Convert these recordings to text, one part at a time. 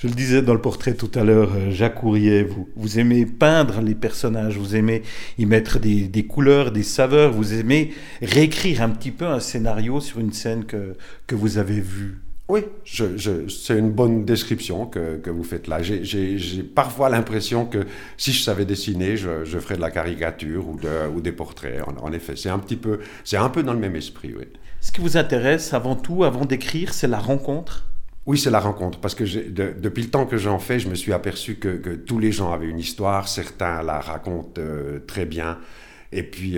Je le disais dans le portrait tout à l'heure, Jacques Courrier, vous aimez peindre les personnages, vous aimez y mettre des couleurs, des saveurs, vous aimez réécrire un petit peu un scénario sur une scène que vous avez vue. Oui, c'est une bonne description que vous faites là. J'ai parfois l'impression que si je savais dessiner, je ferais de la caricature ou des portraits. En effet, c'est un peu dans le même esprit, oui. Ce qui vous intéresse avant tout, avant d'écrire, c'est la rencontre? Oui, c'est la rencontre, parce que depuis le temps que j'en fais, je me suis aperçu que tous les gens avaient une histoire, certains la racontent très bien, et puis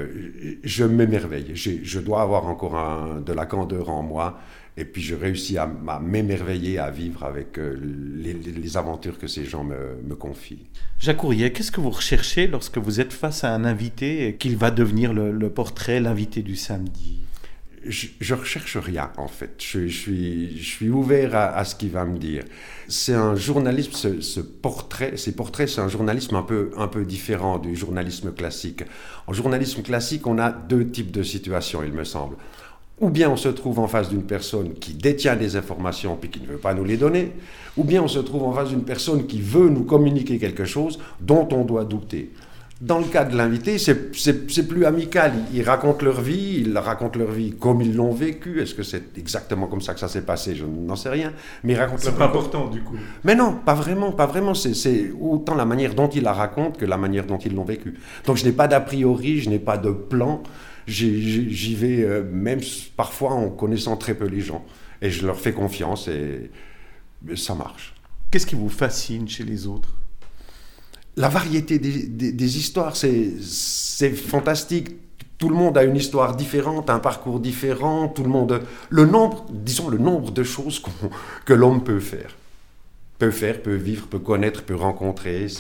je m'émerveille. Je dois avoir encore de la candeur en moi, et puis je réussis à m'émerveiller, à vivre avec les aventures que ces gens me confient. Jacques Courrier, qu'est-ce que vous recherchez lorsque vous êtes face à un invité et qu'il va devenir le portrait, l'invité du samedi? Je recherche rien, en fait. Je suis ouvert à ce qu'il va me dire. C'est un journalisme, ces portraits, c'est un journalisme un peu différent du journalisme classique. En journalisme classique, on a deux types de situations, il me semble. Ou bien on se trouve en face d'une personne qui détient des informations puis qui ne veut pas nous les donner, ou bien on se trouve en face d'une personne qui veut nous communiquer quelque chose dont on doit douter. Dans le cas de l'invité, c'est plus amical. Ils racontent leur vie, comme ils l'ont vécu. Est-ce que c'est exactement comme ça que ça s'est passé? Je n'en sais rien. Mais ils racontent leur vie. C'est pas important, du coup. Mais non, pas vraiment, pas vraiment. C'est autant la manière dont ils la racontent que la manière dont ils l'ont vécu. Donc je n'ai pas d'a priori, je n'ai pas de plan. J'y vais même parfois en connaissant très peu les gens. Et je leur fais confiance et ça marche. Qu'est-ce qui vous fascine chez les autres? La variété des histoires, c'est fantastique. Tout le monde a une histoire différente, un parcours différent. Tout le monde, le nombre de choses que l'homme peut faire, peut vivre, peut connaître, peut rencontrer.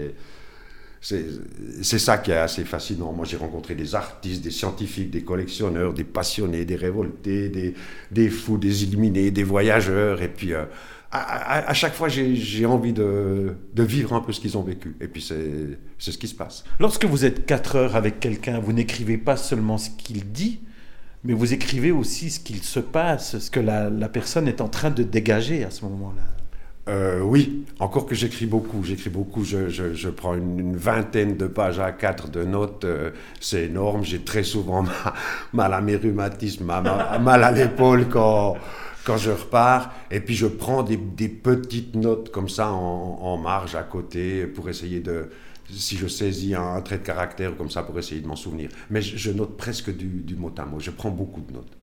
C'est ça qui est assez fascinant. Moi, j'ai rencontré des artistes, des scientifiques, des collectionneurs, des passionnés, des révoltés, des fous, des illuminés, des voyageurs. Et puis, à chaque fois, j'ai envie de vivre un peu ce qu'ils ont vécu. Et puis, c'est ce qui se passe. Lorsque vous êtes 4 heures avec quelqu'un, vous n'écrivez pas seulement ce qu'il dit, mais vous écrivez aussi ce qu'il se passe, ce que la personne est en train de dégager à ce moment-là. Oui, encore que j'écris beaucoup. Je prends une vingtaine de pages à 4 de notes. C'est énorme. J'ai très souvent mal à mes rhumatismes, mal à l'épaule quand je repars. Et puis je prends des petites notes comme ça en marge à côté pour essayer si je saisis un trait de caractère comme ça, pour essayer de m'en souvenir. Mais je note presque du mot à mot. Je prends beaucoup de notes.